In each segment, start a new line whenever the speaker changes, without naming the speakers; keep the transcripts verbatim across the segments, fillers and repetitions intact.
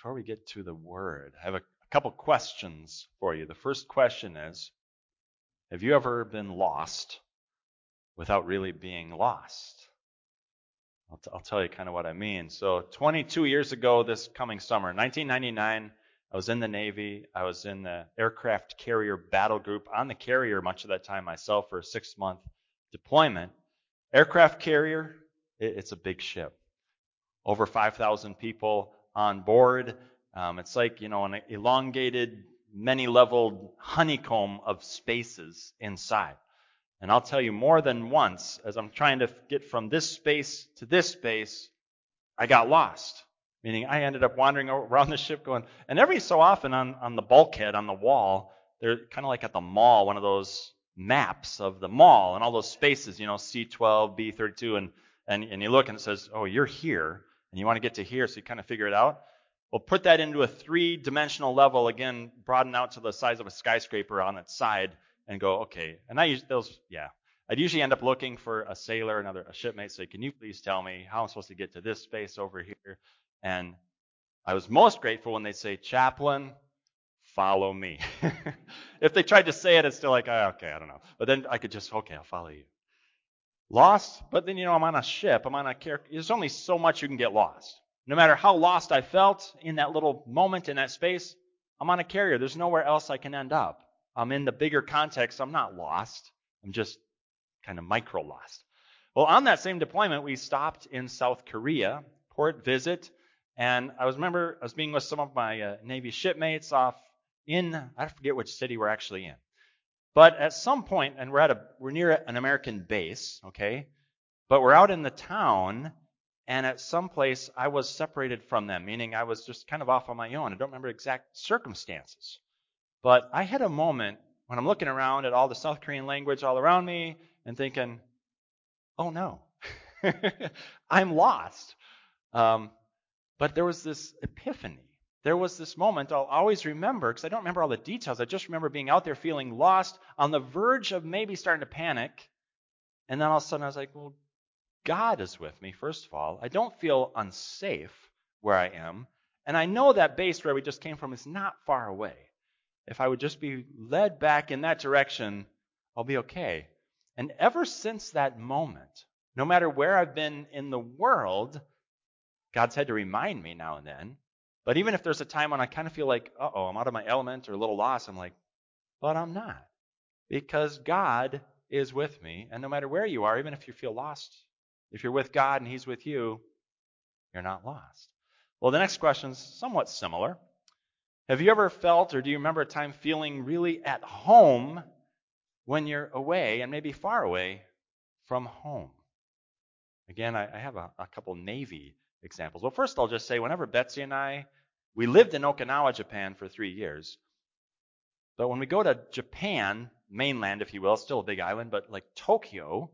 before we get to the word, I have a, a couple questions for you. The first question is, have you ever been lost without really being lost? I'll, t- I'll tell you kind of what I mean. So twenty-two years ago this coming summer, nineteen ninety-nine, I was in the Navy. I was in the aircraft carrier battle group on the carrier much of that time myself for a six-month deployment. Aircraft carrier, it, it's a big ship. Over five thousand people on board. Um, it's like, you know, an elongated, many-leveled honeycomb of spaces inside. And I'll tell you more than once, as I'm trying to get from this space to this space, I got lost. Meaning I ended up wandering around the ship going, and every so often on, on the bulkhead, on the wall, they're kind of like at the mall, one of those maps of the mall and all those spaces, you know, C twelve, B thirty-two, and, and, and you look and it says, oh, you're here, and you want to get to here, so you kind of figure it out. Well, put that into a three-dimensional level, again, broaden out to the size of a skyscraper on its side, and go, okay. And I use those, yeah. I'd usually end up looking for a sailor, another a shipmate, say, can you please tell me how I'm supposed to get to this space over here? And I was most grateful when they say, Chaplain, follow me. If they tried to say it, it's still like, oh, okay, I don't know. But then I could just, okay, I'll follow you. Lost, but then, you know, I'm on a ship. I'm on a character. There's only so much you can get lost. No matter how lost I felt in that little moment in that space, I'm on a carrier. There's nowhere else I can end up. I'm in the bigger context. I'm not lost. I'm just kind of micro lost. Well, on that same deployment, we stopped in South Korea, port visit, and I was remember I was being with some of my uh, Navy shipmates off in, I forget which city we're actually in. But at some point, and we're at a we're near an American base, okay? But we're out in the town, and at some place I was separated from them, meaning I was just kind of off on my own. I don't remember exact circumstances. But I had a moment when I'm looking around at all the South Korean language all around me and thinking, oh no, I'm lost. Um, but there was this epiphany. There was this moment I'll always remember, because I don't remember all the details. I just remember being out there feeling lost, on the verge of maybe starting to panic. And then all of a sudden I was like, well, God is with me, first of all. I don't feel unsafe where I am. And I know that base where we just came from is not far away. If I would just be led back in that direction, I'll be okay. And ever since that moment, no matter where I've been in the world, God's had to remind me now and then. But even if there's a time when I kind of feel like, uh-oh, I'm out of my element or a little lost, I'm like, but I'm not. Because God is with me. And no matter where you are, even if you feel lost, if you're with God and He's with you, you're not lost. Well, the next question is somewhat similar. Have you ever felt, or do you remember a time feeling really at home when you're away and maybe far away from home? Again, I, I have a, a couple Navy examples. Well, first I'll just say, whenever Betsy and I, we lived in Okinawa, Japan for three years. But when we go to Japan, mainland, if you will, still a big island, but like Tokyo,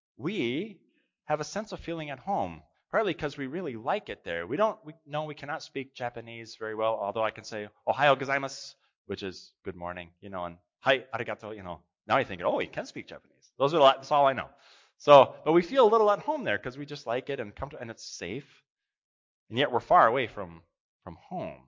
we have a sense of feeling at home. Partly because we really like it there. We don't, we no, we cannot speak Japanese very well, although I can say Ohayo gozaimasu, which is good morning, you know, and Hai arigato, you know. Now you're thinking, oh, he can speak Japanese. Those are, that's all I know. So, but we feel a little at home there because we just like it and come to, and it's safe. And yet we're far away from, from home.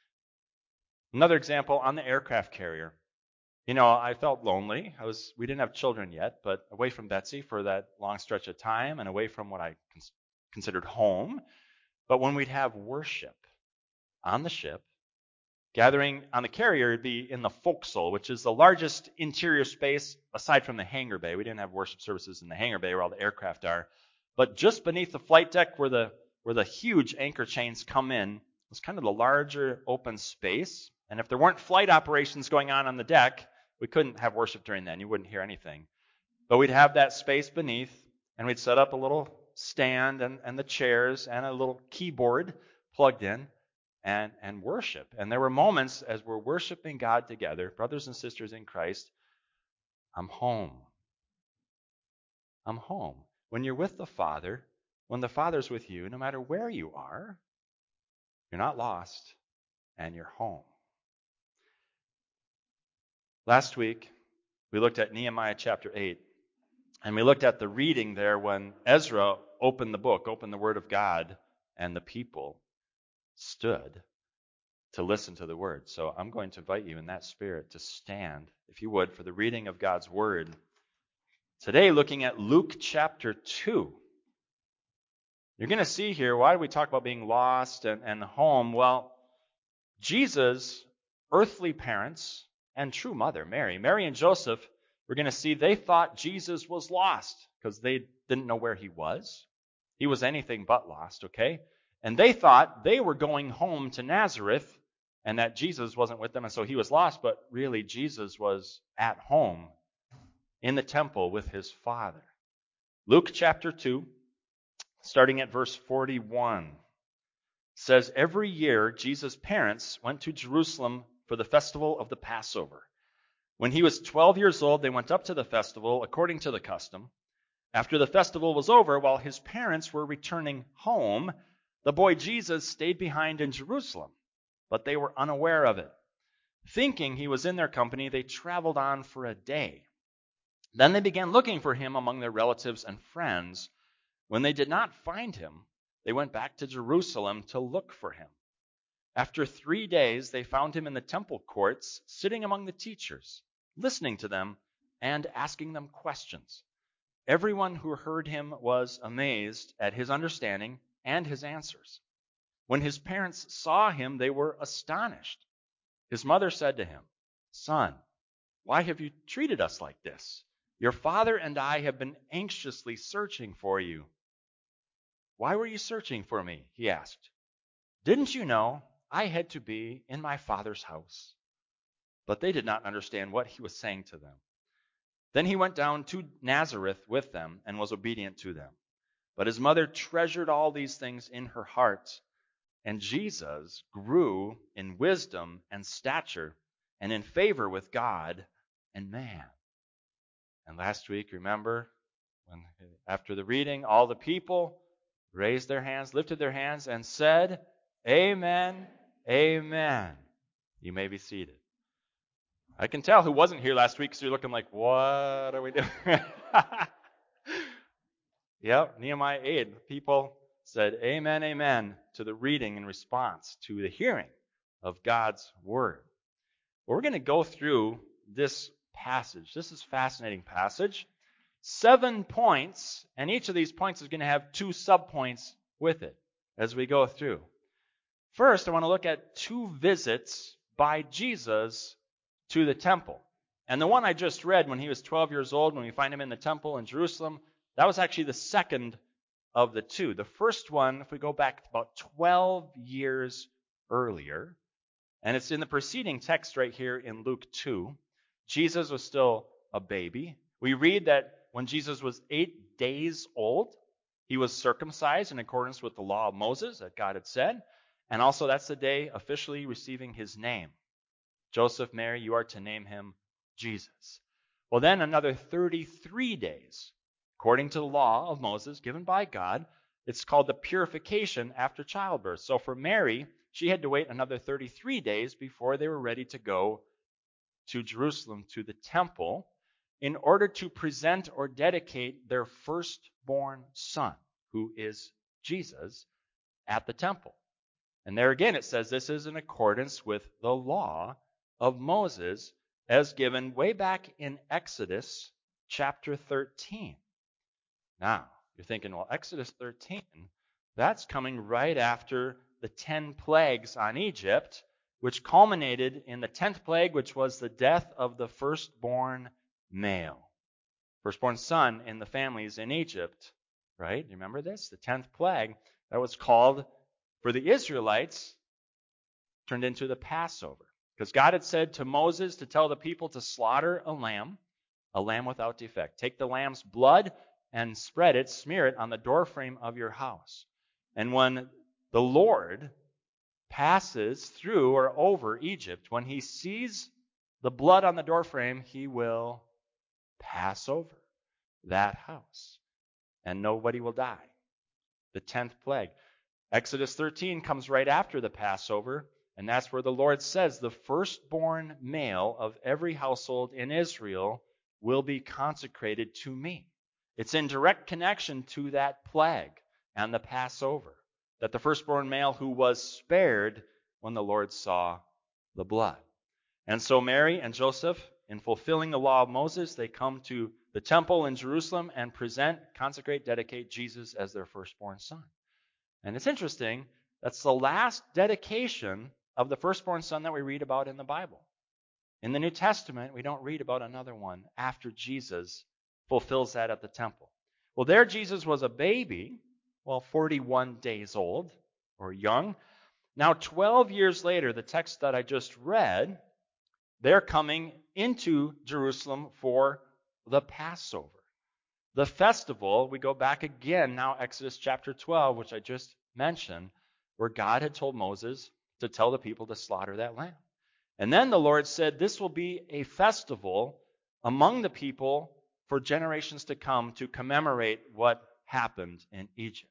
Another example on the aircraft carrier. You know, I felt lonely. I was, we didn't have children yet, but away from Betsy for that long stretch of time and away from what I cons- considered home. But when we'd have worship on the ship, gathering on the carrier would be in the forecastle, which is the largest interior space aside from the hangar bay. We didn't have worship services in the hangar bay where all the aircraft are. But just beneath the flight deck where the where the huge anchor chains come in was kind of the larger open space. And if there weren't flight operations going on on the deck, we couldn't have worship during then. You wouldn't hear anything. But we'd have that space beneath, and we'd set up a little stand and, and the chairs and a little keyboard plugged in and, and worship. And there were moments as we're worshiping God together, brothers and sisters in Christ, I'm home. I'm home. When you're with the Father, when the Father's with you, no matter where you are, you're not lost and you're home. Last week, we looked at Nehemiah chapter eight. And we looked at the reading there when Ezra opened the book, opened the Word of God, and the people stood. to listen to the word. So I'm going to invite you in that spirit to stand, if you would, for the reading of God's word. Today, looking at Luke chapter two. You're going to see here, why do we talk about being lost and, and home? Well, Jesus' earthly parents and true mother, Mary, Mary and Joseph, we're going to see they thought Jesus was lost because they didn't know where he was. He was anything but lost, okay? And they thought they were going home to Nazareth and that Jesus wasn't with them, and so he was lost, but really Jesus was at home in the temple with his Father. Luke chapter two, starting at verse forty-one, says, every year Jesus' parents went to Jerusalem for the festival of the Passover. When he was twelve years old, they went up to the festival according to the custom. After the festival was over, while his parents were returning home, the boy Jesus stayed behind in Jerusalem, but they were unaware of it. Thinking he was in their company, they traveled on for a day. Then they began looking for him among their relatives and friends. When they did not find him, they went back to Jerusalem to look for him. After three days, they found him in the temple courts, sitting among the teachers, listening to them and asking them questions. Everyone who heard him was amazed at his understanding and his answers. When his parents saw him, they were astonished. His mother said to him, "Son, why have you treated us like this? Your father and I have been anxiously searching for you." "Why were you searching for me?" he asked. "Didn't you know I had to be in my father's house?" But they did not understand what he was saying to them. Then he went down to Nazareth with them and was obedient to them. But his mother treasured all these things in her heart. And Jesus grew in wisdom and stature and in favor with God and man. And last week, remember, when after the reading, all the people raised their hands, lifted their hands, and said, "Amen, amen." You may be seated. I can tell who wasn't here last week because you're looking like, what are we doing? Yep, Nehemiah eight. People said, "Amen, amen," to the reading in response to the hearing of God's word. Well, we're going to go through this passage. This is a fascinating passage. Seven points, and each of these points is going to have two subpoints with it as we go through. First, I want to look at two visits by Jesus to the temple. And the one I just read when he was twelve years old, when we find him in the temple in Jerusalem, that was actually the second of the two. The first one, if we go back about twelve years earlier, and it's in the preceding text right here in Luke two, Jesus was still a baby. We read that when Jesus was eight days old, he was circumcised in accordance with the law of Moses that God had said. And also that's the day officially receiving his name. Joseph, Mary, you are to name him Jesus. Well, then another thirty-three days, according to the law of Moses given by God, it's called the purification after childbirth. So for Mary, she had to wait another thirty-three days before they were ready to go to Jerusalem, to the temple, in order to present or dedicate their firstborn son, who is Jesus, at the temple. And there again it says this is in accordance with the law of Moses as given way back in Exodus chapter thirteen. Now, you're thinking, well, Exodus thirteen, that's coming right after the ten plagues on Egypt, which culminated in the tenth plague, which was the death of the firstborn male. Firstborn son in the families in Egypt, right? You remember this? The tenth plague, that was called, for the Israelites, turned into the Passover. Because God had said to Moses to tell the people to slaughter a lamb, a lamb without defect. Take the lamb's blood and spread it, smear it on the doorframe of your house. And when the Lord passes through or over Egypt, when he sees the blood on the doorframe, he will pass over that house. And nobody will die. The tenth plague. Exodus thirteen comes right after the Passover, and that's where the Lord says the firstborn male of every household in Israel will be consecrated to me. It's in direct connection to that plague and the Passover, that the firstborn male who was spared when the Lord saw the blood. And so Mary and Joseph, in fulfilling the law of Moses, they come to the temple in Jerusalem and present, consecrate, dedicate Jesus as their firstborn son. And it's interesting, that's the last dedication of the firstborn son that we read about in the Bible. In the New Testament, we don't read about another one after Jesus fulfills that at the temple. Well, there Jesus was a baby, well, forty-one days old, or young. Now, twelve years later, the text that I just read, they're coming into Jerusalem for the Passover. The festival, we go back again, now Exodus chapter twelve, which I just mentioned, where God had told Moses to tell the people to slaughter that lamb. And then the Lord said, this will be a festival among the people for generations to come to commemorate what happened in Egypt.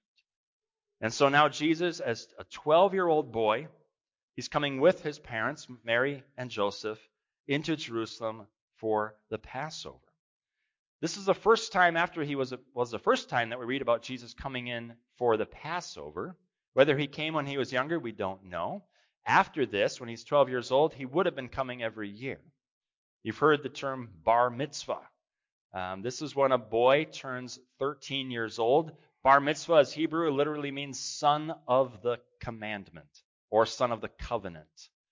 And so now Jesus, as a twelve-year-old boy, he's coming with his parents, Mary and Joseph, into Jerusalem for the Passover. This is the first time after he was, was the first time that we read about Jesus coming in for the Passover. Whether he came when he was younger, we don't know. After this, when he's twelve years old, he would have been coming every year. You've heard the term bar mitzvah. Um, this is when a boy turns thirteen years old. Bar mitzvah is Hebrew. It literally means son of the commandment or son of the covenant.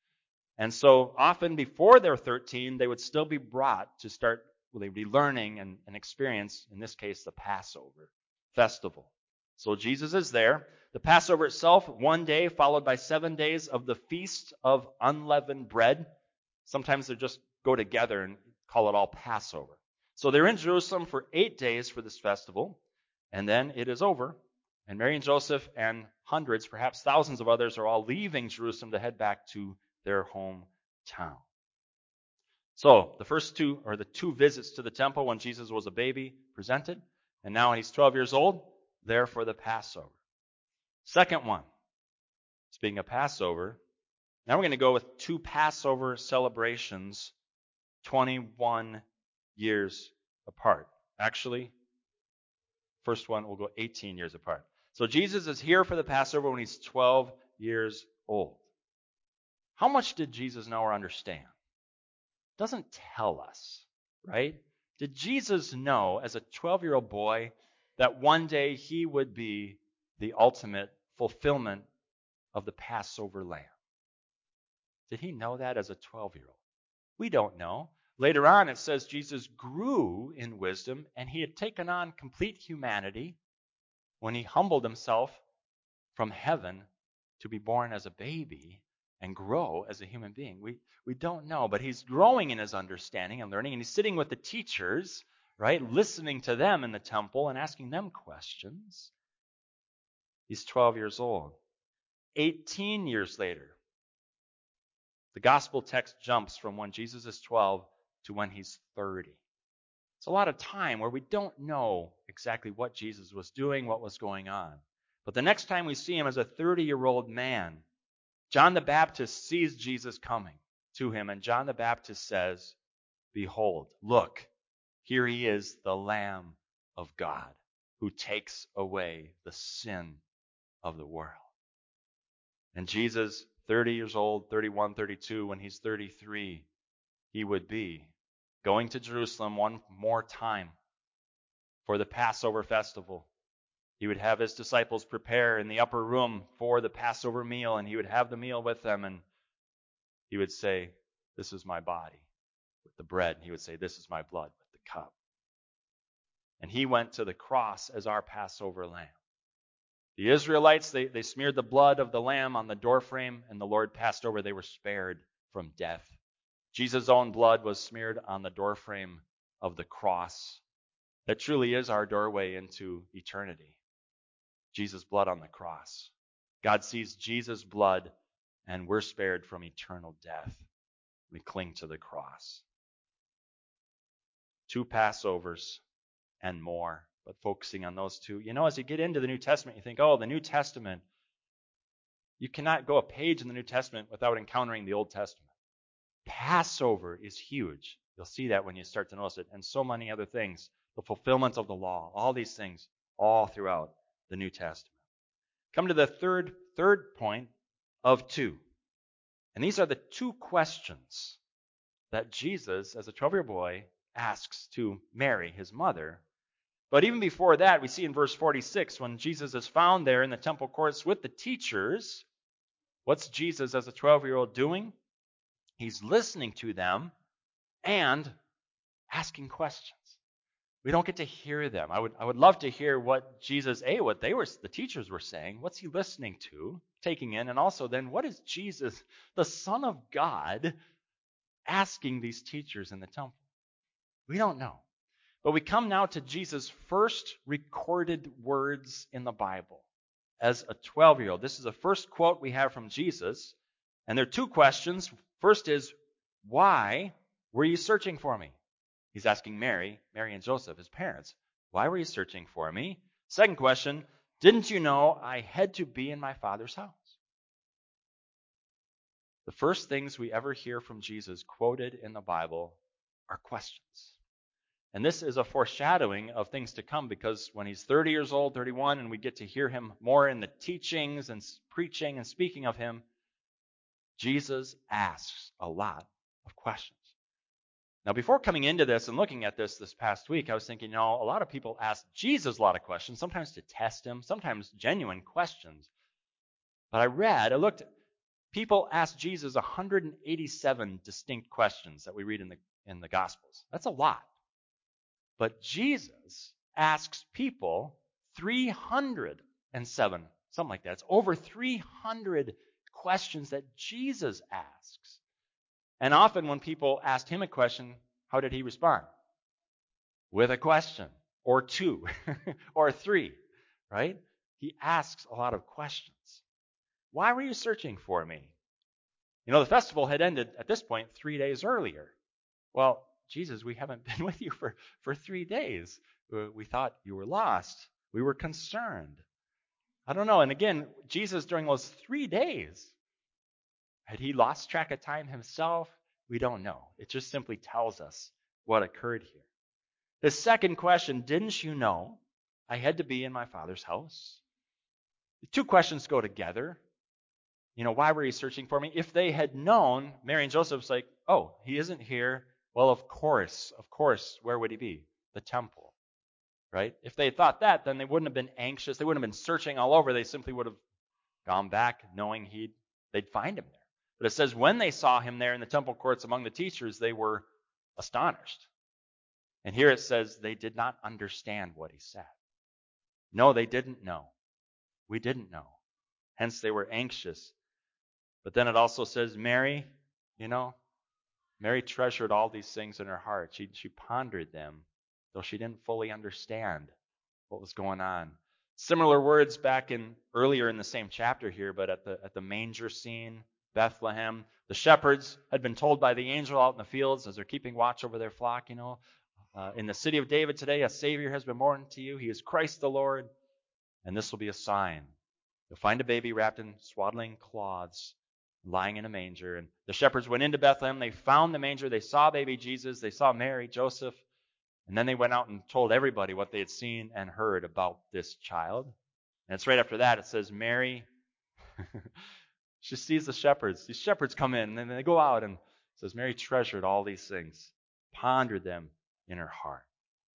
And so often before they're thirteen, they would still be brought to start, well, they'd be learning and, and experience, in this case, the Passover festival. So Jesus is there. The Passover itself, one day followed by seven days of the Feast of Unleavened Bread. Sometimes they just go together and call it all Passover. So they're in Jerusalem for eight days for this festival, and then it is over. And Mary and Joseph and hundreds, perhaps thousands of others are all leaving Jerusalem to head back to their hometown. So the first two, or the two visits to the temple when Jesus was a baby presented, and now he's twelve years old, there for the Passover. Second one, speaking of Passover, now we're going to go with two Passover celebrations twenty-one years apart. Actually, first one will go eighteen years apart. So Jesus is here for the Passover when he's twelve years old. How much did Jesus know or understand? It doesn't tell us, right? Did Jesus know as a twelve-year-old boy that one day he would be the ultimate fulfillment of the Passover lamb? Did he know that as a twelve-year-old? We don't know. Later on, it says Jesus grew in wisdom, and he had taken on complete humanity when he humbled himself from heaven to be born as a baby and grow as a human being. We, we don't know, but he's growing in his understanding and learning, and he's sitting with the teachers, right, listening to them in the temple and asking them questions. He's twelve years old. eighteen years later, the gospel text jumps from when Jesus is twelve to when he's thirty. It's a lot of time where we don't know exactly what Jesus was doing, what was going on. But the next time we see him as a thirty-year-old man, John the Baptist sees Jesus coming to him, and John the Baptist says, "Behold, look, here he is, the Lamb of God, who takes away the sin of the world." And Jesus, thirty years old, thirty-one, thirty-two, when he's thirty-three, he would be going to Jerusalem one more time for the Passover festival. He would have his disciples prepare in the upper room for the Passover meal, and he would have the meal with them, and he would say, "This is my body," with the bread, and he would say, "This is my blood," with the cup. And he went to the cross as our Passover lamb. The Israelites, they, they smeared the blood of the lamb on the doorframe, and the Lord passed over. They were spared from death. Jesus' own blood was smeared on the doorframe of the cross. That truly is our doorway into eternity. Jesus' blood on the cross. God sees Jesus' blood, and we're spared from eternal death. We cling to the cross. Two Passovers and more, but focusing on those two. You know, as you get into the New Testament, you think, oh, the New Testament. You cannot go a page in the New Testament without encountering the Old Testament. Passover is huge. You'll see that when you start to notice it. And so many other things. The fulfillment of the law. All these things all throughout the New Testament. Come to the third, third point of two. And these are the two questions that Jesus, as a twelve-year-old boy, asks to Mary, his mother. But even before that, we see in verse forty-six, when Jesus is found there in the temple courts with the teachers, what's Jesus as a twelve-year-old doing? He's listening to them and asking questions. We don't get to hear them. I would I would love to hear what Jesus, A, what they were, the teachers were saying. What's he listening to, taking in? And also then, what is Jesus, the Son of God, asking these teachers in the temple? We don't know. But we come now to Jesus' first recorded words in the Bible as a twelve-year-old. This is the first quote we have from Jesus. And there are two questions. First is, why were you searching for me? He's asking Mary, Mary and Joseph, his parents, why were you searching for me? Second question, didn't you know I had to be in my Father's house? The first things we ever hear from Jesus quoted in the Bible are questions. And this is a foreshadowing of things to come, because when he's thirty years old, thirty-one, and we get to hear him more in the teachings and preaching and speaking of him, Jesus asks a lot of questions. Now, before coming into this and looking at this this past week, I was thinking, you know, a lot of people ask Jesus a lot of questions, sometimes to test him, sometimes genuine questions. But I read, I looked, people ask Jesus one hundred eighty-seven distinct questions that we read in the in the Gospels. That's a lot. But Jesus asks people three hundred seven, something like that. It's over three hundred questions that Jesus asks. And often when people asked him a question, how did he respond? With a question, or two, or three, right? He asks a lot of questions. Why were you searching for me? You know, the festival had ended at this point three days earlier. Well, Jesus, we haven't been with you for, for three days. We thought you were lost. We were concerned. I don't know. And again, Jesus, during those three days, had he lost track of time himself? We don't know. It just simply tells us what occurred here. The second question, didn't you know I had to be in my Father's house? The two questions go together. You know, why were you searching for me? If they had known, Mary and Joseph's like, oh, he isn't here. Well, of course, of course, where would he be? The temple, right? If they had thought that, then they wouldn't have been anxious. They wouldn't have been searching all over. They simply would have gone back knowing he'd they'd find him there. But it says when they saw him there in the temple courts among the teachers, they were astonished. And here it says they did not understand what he said. No, they didn't know. We didn't know. Hence they were anxious. But then it also says Mary, you know, Mary treasured all these things in her heart. She, she pondered them, though she didn't fully understand what was going on. Similar words back in earlier in the same chapter here, but at the at the manger scene, Bethlehem. The shepherds had been told by the angel out in the fields as they're keeping watch over their flock, you know, uh, in the city of David today, a Savior has been born to you. He is Christ the Lord. And this will be a sign. You'll find a baby wrapped in swaddling cloths, lying in a manger. And the shepherds went into Bethlehem. They found the manger. They saw baby Jesus. They saw Mary, Joseph. And then they went out and told everybody what they had seen and heard about this child. And it's right after that. It says Mary, she sees the shepherds. These shepherds come in, and then they go out, and it says Mary treasured all these things, pondered them in her heart.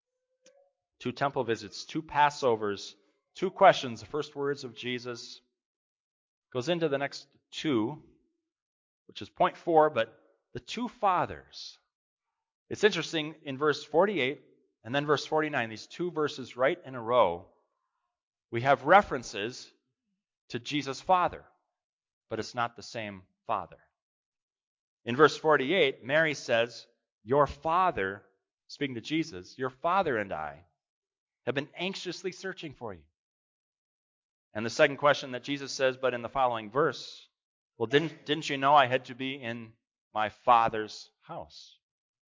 Two temple visits, two Passovers, two questions. The first words of Jesus goes into the next two, which is point four, but the two fathers. It's interesting, in verse forty-eight and then verse forty-nine, these two verses right in a row, we have references to Jesus' Father, but it's not the same Father. In verse forty-eight, Mary says, your Father, speaking to Jesus, your Father and I have been anxiously searching for you. And the second question that Jesus says, but in the following verse, well, didn't, didn't you know I had to be in my Father's house?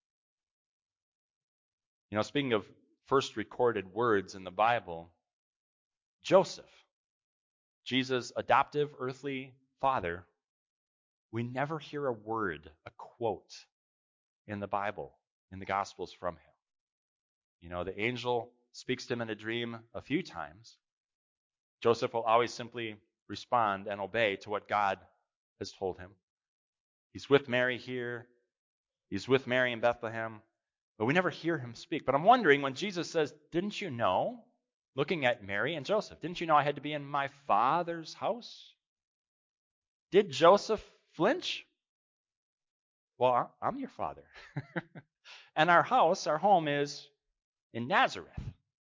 You know, speaking of first recorded words in the Bible, Joseph, Jesus' adoptive earthly father, we never hear a word, a quote in the Bible, in the Gospels from him. You know, the angel speaks to him in a dream a few times. Joseph will always simply respond and obey to what God has told him. He's with Mary here. He's with Mary in Bethlehem. But we never hear him speak. But I'm wondering, when Jesus says, didn't you know, looking at Mary and Joseph, didn't you know I had to be in my Father's house? Did Joseph flinch? Well, I'm your father. And our house, our home is in Nazareth.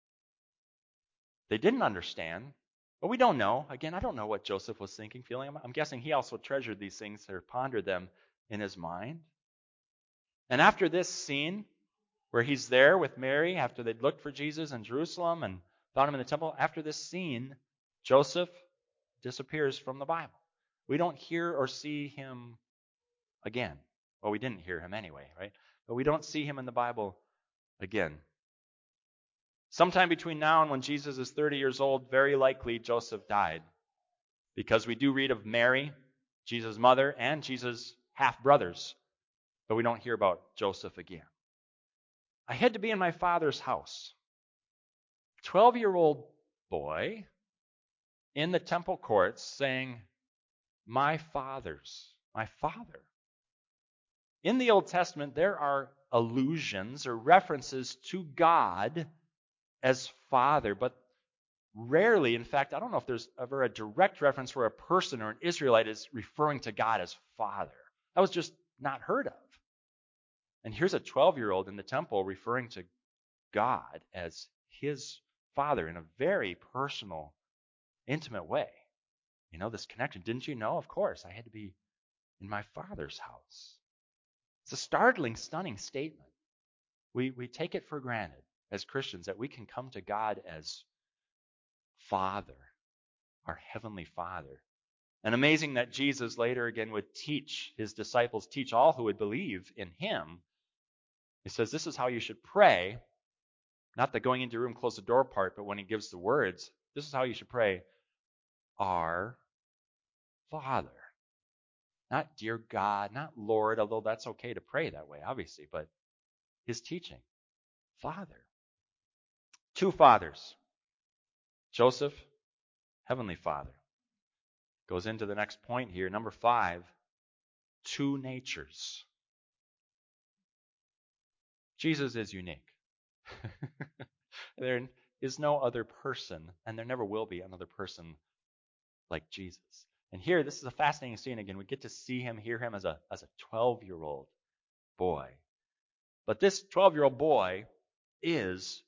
They didn't understand, but we don't know. Again, I don't know what Joseph was thinking, feeling. I'm guessing he also treasured these things or pondered them in his mind. And after this scene, where he's there with Mary, after they'd looked for Jesus in Jerusalem and found him in the temple, after this scene, Joseph disappears from the Bible. We don't hear or see him again. Well, we didn't hear him anyway, right? But we don't see him in the Bible again. Sometime between now and when Jesus is thirty years old, very likely Joseph died. Because we do read of Mary, Jesus' mother, and Jesus' half-brothers. But we don't hear about Joseph again. I had to be in my father's house. twelve-year-old boy in the temple courts saying, my father's, my father. In the Old Testament, there are allusions or references to God as Father, but rarely, in fact, I don't know if there's ever a direct reference where a person or an Israelite is referring to God as Father. That was just not heard of. And here's a twelve-year-old in the temple referring to God as his Father in a very personal, intimate way. You know, this connection. Didn't you know? Of course, I had to be in my Father's house. It's a startling, stunning statement. We, we take it for granted as Christians that we can come to God as Father, our Heavenly Father. And amazing that Jesus later again would teach his disciples, teach all who would believe in him. He says, this is how you should pray. Not the going into your room, close the door part, but when he gives the words, this is how you should pray. Our Father. Not dear God, not Lord, although that's okay to pray that way, obviously, but his teaching. Father. Two fathers. Joseph, Heavenly Father. Goes into the next point here. Number five, two natures. Jesus is unique. There is no other person, and there never will be another person like Jesus. And here, this is a fascinating scene again. We get to see him, hear him as a as a twelve-year-old boy. But this twelve-year-old boy is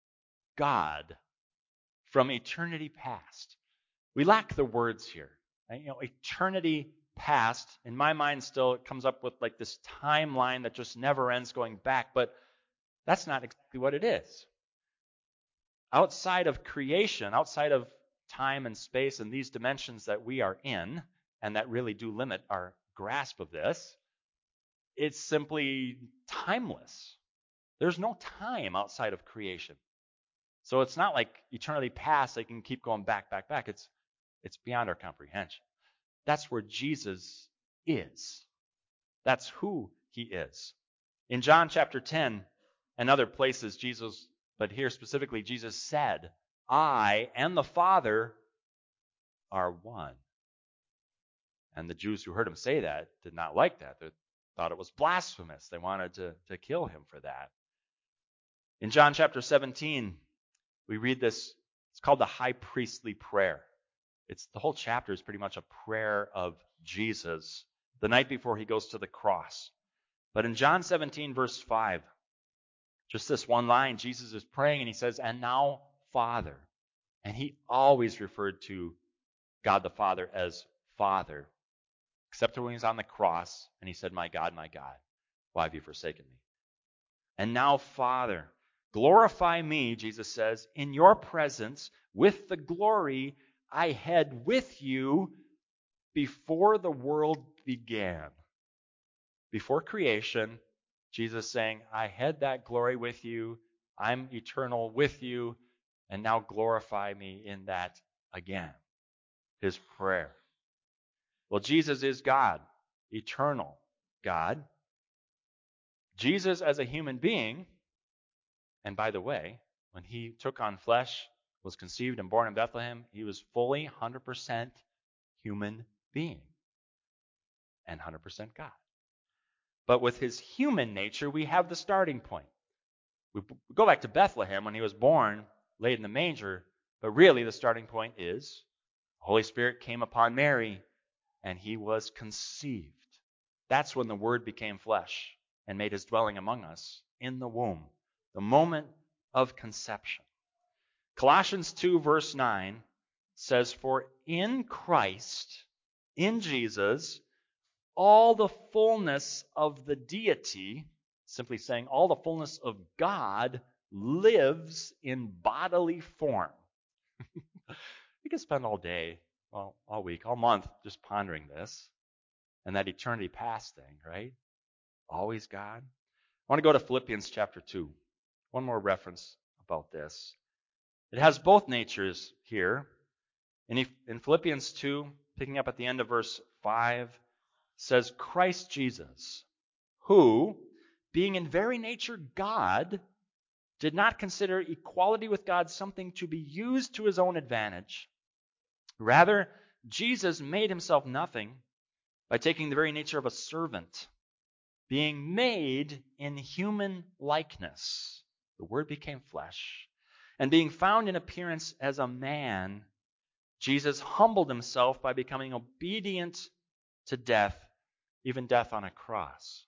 God from eternity past. We lack the words here. Right? You know, eternity past, in my mind still, it comes up with like this timeline that just never ends going back, but that's not exactly what it is. Outside of creation, outside of time and space and these dimensions that we are in, and that really do limit our grasp of this, it's simply timeless. There's no time outside of creation. So it's not like eternity past, they can keep going back, back, back. It's it's beyond our comprehension. That's where Jesus is. That's who he is. In John chapter ten and other places, Jesus, but here specifically, Jesus said, I and the Father are one. And the Jews who heard him say that did not like that. They thought it was blasphemous. They wanted to, to kill him for that. In John chapter seventeen, we read this. It's called the high priestly prayer. It's the whole chapter is pretty much a prayer of Jesus the night before he goes to the cross. But in John seventeen, verse five, just this one line, Jesus is praying and he says, and now, Father. And he always referred to God the Father as Father, except when he was on the cross and he said, my God, my God, why have you forsaken me? And now, Father, glorify me, Jesus says, in your presence with the glory I had with you before the world began. Before creation, Jesus saying, I had that glory with you. I'm eternal with you. And now glorify me in that again. His prayer. Well, Jesus is God, eternal God. Jesus as a human being, and by the way, when he took on flesh, was conceived and born in Bethlehem, he was fully one hundred percent human being and one hundred percent God. But with his human nature, we have the starting point. We go back to Bethlehem when he was born, laid in the manger, but really the starting point is the Holy Spirit came upon Mary and he was conceived. That's when the Word became flesh and made his dwelling among us in the womb, the moment of conception. Colossians two verse nine says, "For in Christ, in Jesus, all the fullness of the deity," simply saying all the fullness of God, lives in bodily form. You can spend all day, well, all week, all month just pondering this and that eternity past thing, right? Always God. I want to go to Philippians chapter two. One more reference about this. It has both natures here. In, in Philippians two, picking up at the end of verse five, says, "Christ Jesus, who, being in very nature God, did not consider equality with God something to be used to his own advantage. Rather, Jesus made himself nothing by taking the very nature of a servant, being made in human likeness." The Word became flesh. "And being found in appearance as a man, Jesus humbled himself by becoming obedient to death, even death on a cross."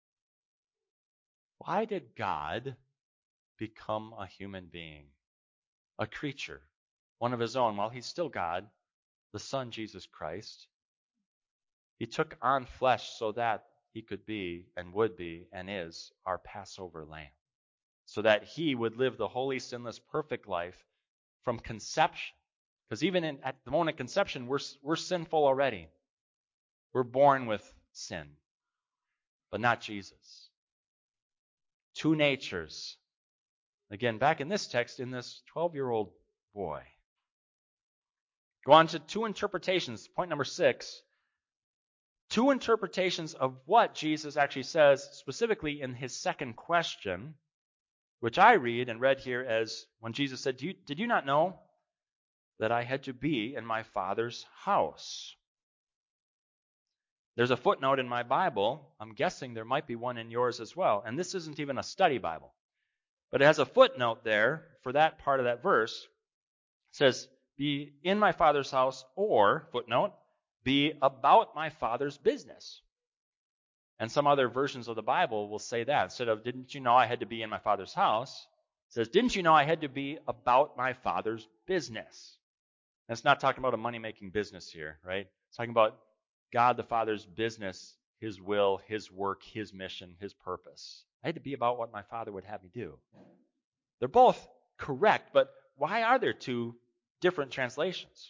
Why did God become a human being, a creature, one of his own? While he's still God, the Son, Jesus Christ. He took on flesh so that he could be and would be and is our Passover lamb, so that he would live the holy, sinless, perfect life from conception. Because even in, at the moment of conception, we're, we're sinful already. We're born with sin, but not Jesus. Two natures. Again, back in this text, in this twelve-year-old boy. Go on to two interpretations. Point number six. Two interpretations of what Jesus actually says, specifically in his second question, which I read and read here as when Jesus said, "Did you, did you not know that I had to be in my Father's house?" There's a footnote in my Bible. I'm guessing there might be one in yours as well. And this isn't even a study Bible. But it has a footnote there for that part of that verse. It says, "Be in my Father's house," or, footnote, "be about my Father's business." And some other versions of the Bible will say that. Instead of, "Didn't you know I had to be in my Father's house?" It says, "Didn't you know I had to be about my Father's business?" And it's not talking about a money-making business here, right? It's talking about God the Father's business, his will, his work, his mission, his purpose. I had to be about what my Father would have me do. They're both correct, but why are there two different translations?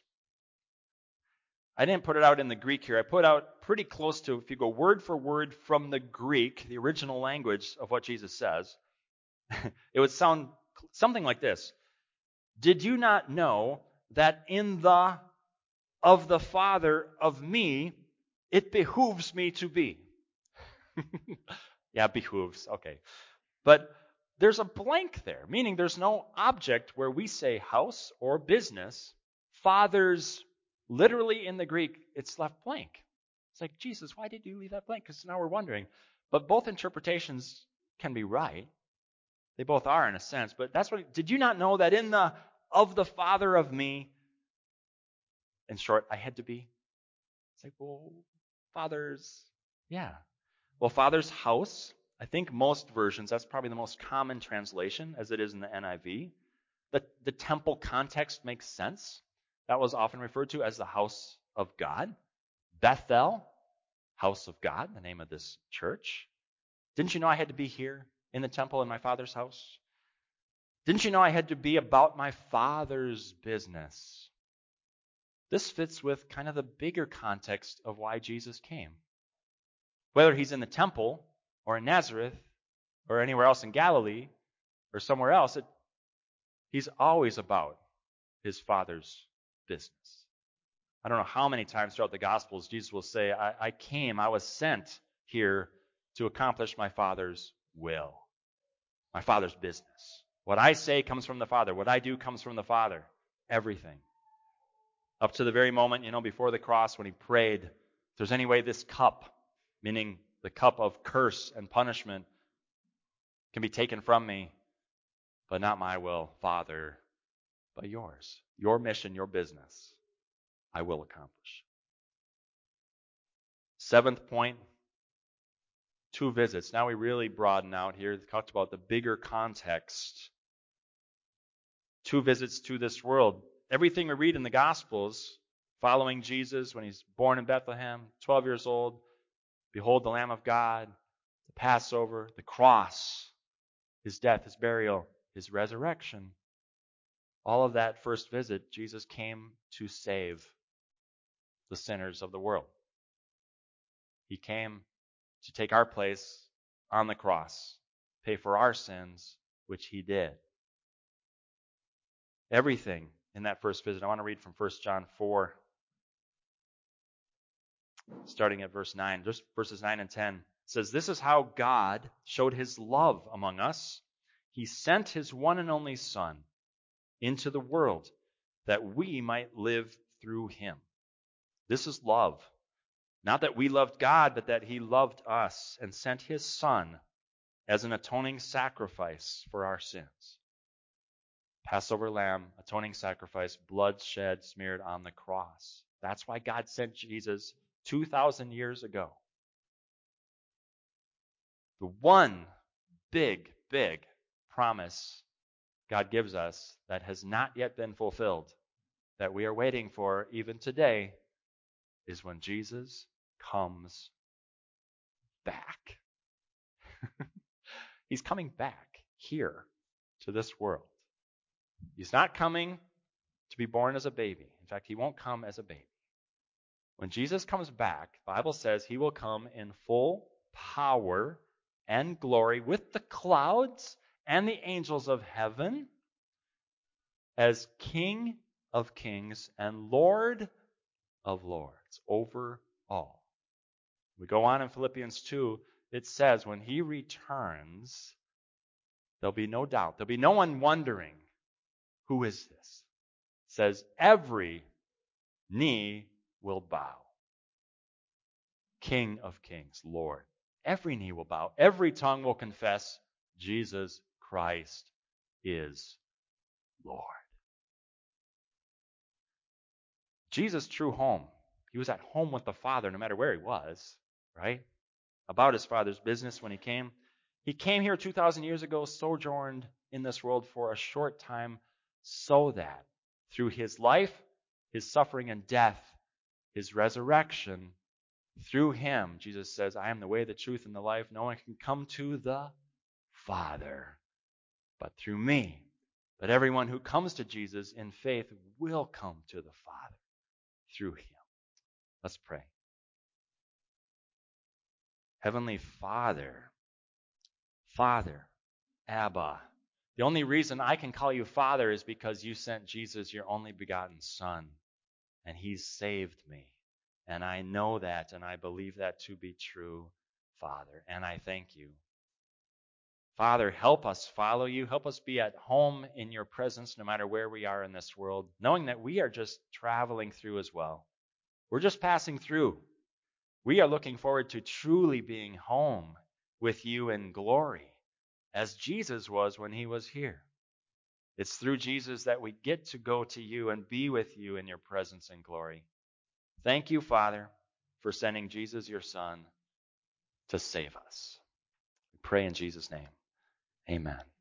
I didn't put it out in the Greek here. I put out pretty close to, if you go word for word from the Greek, the original language of what Jesus says, it would sound something like this. "Did you not know that in the of the Father of me, it behooves me to be?" Yeah, behooves. Okay. But there's a blank there, meaning there's no object where we say house or business. Father's, literally in the Greek, it's left blank. It's like, Jesus, why did you leave that blank? Because now we're wondering. But both interpretations can be right. They both are in a sense. But that's what, did you not know that in the of the Father of me, in short, I had to be? It's like, well, Father's, yeah. Well, Father's house, I think most versions, that's probably the most common translation as it is in the N I V. The, the temple context makes sense. That was often referred to as the house of God. Bethel, house of God, the name of this church. Didn't you know I had to be here in the temple in my Father's house? Didn't you know I had to be about my Father's business? This fits with kind of the bigger context of why Jesus came. Whether he's in the temple or in Nazareth or anywhere else in Galilee or somewhere else, it, he's always about his Father's business. I don't know how many times throughout the Gospels Jesus will say, I, I came, I was sent here to accomplish my Father's will, my Father's business. What I say comes from the Father. What I do comes from the Father. Everything. Up to the very moment, you know, before the cross when he prayed, if there's any way this cup, meaning The cup of curse and punishment can be taken from me, but not my will, Father, but yours. Your mission, your business, I will accomplish. Seventh point, two visits. Now we really broaden out here. We talked about the bigger context. Two visits to this world. Everything we read in the Gospels following Jesus when he's born in Bethlehem, twelve years old, behold the Lamb of God, the Passover, the cross, his death, his burial, his resurrection. All of that first visit, Jesus came to save the sinners of the world. He came to take our place on the cross, pay for our sins, which he did. Everything in that first visit. I want to read from First John four, starting at verse nine, just verses nine and ten. It says, "This is how God showed his love among us. He sent his one and only Son into the world that we might live through him. This is love. Not that we loved God, but that he loved us and sent his Son as an atoning sacrifice for our sins." Passover lamb, atoning sacrifice, blood shed, smeared on the cross. That's why God sent Jesus two thousand years ago. The one big, big promise God gives us that has not yet been fulfilled, that we are waiting for even today, is when Jesus comes back. He's coming back here to this world. He's not coming to be born as a baby. In fact, he won't come as a baby. When Jesus comes back, the Bible says he will come in full power and glory with the clouds and the angels of heaven as King of kings and Lord of lords over all. We go on in Philippians two, it says when he returns, there'll be no doubt. There'll be no one wondering, who is this? It says every knee will bow. King of kings, Lord. Every knee will bow. Every tongue will confess Jesus Christ is Lord. Jesus' true home. He was at home with the Father no matter where he was, right? About his Father's business when he came. He came here two thousand years ago, sojourned in this world for a short time, so that through his life, his suffering and death, his resurrection, through him, Jesus says, I am the way, the truth, and the life. No one can come to the Father but through me. But everyone who comes to Jesus in faith will come to the Father through him. Let's pray. Heavenly Father, Father, Abba. The only reason I can call you Father is because you sent Jesus, your only begotten Son, and he's saved me. And I know that, and I believe that to be true, Father, and I thank you. Father, help us follow you. Help us be at home in your presence no matter where we are in this world, knowing that we are just traveling through as well. We're just passing through. We are looking forward to truly being home with you in glory, as Jesus was when he was here. It's through Jesus that we get to go to you and be with you in your presence and glory. Thank you, Father, for sending Jesus, your Son, to save us. We pray in Jesus' name. Amen.